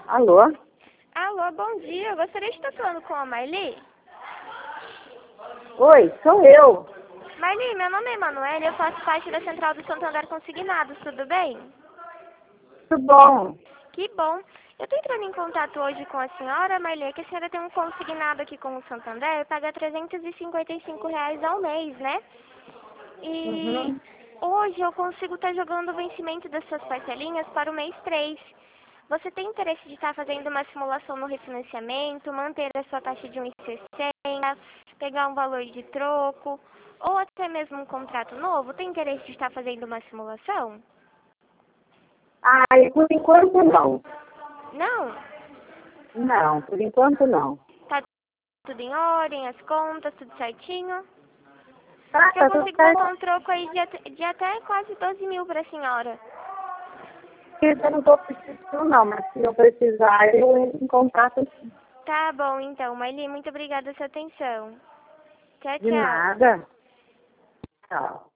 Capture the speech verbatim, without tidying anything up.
Alô? Alô, bom dia. Eu gostaria de estar falando com a Marli. Oi, sou eu. Marli, meu nome é Emanuele, eu faço parte da Central do Santander Consignados, tudo bem? Tudo bom? Que bom. Eu estou entrando em contato hoje com a senhora, Marli, que a senhora tem um consignado aqui com o Santander, paga trezentos e cinquenta e cinco reais ao mês, né? E Uhum. hoje eu consigo estar jogando o vencimento das suas parcelinhas para o mês três. Você tem interesse de estar fazendo uma simulação no refinanciamento, manter a sua taxa de um vírgula sessenta, pegar um valor de troco, ou até mesmo um contrato novo? Tem interesse de estar fazendo uma simulação? Ai, por enquanto não. Não? Não, por enquanto não. Tá tudo em ordem, as contas, tudo certinho? Tá, Eu tá tudo consigo certo. botar um troco aí de até, de até quase doze mil para a senhora. Eu não tô precisando não, mas se eu precisar, eu entro em contato. Tá bom, então. Marli, muito obrigada pela sua atenção. Tchau, De tchau. nada. Tchau.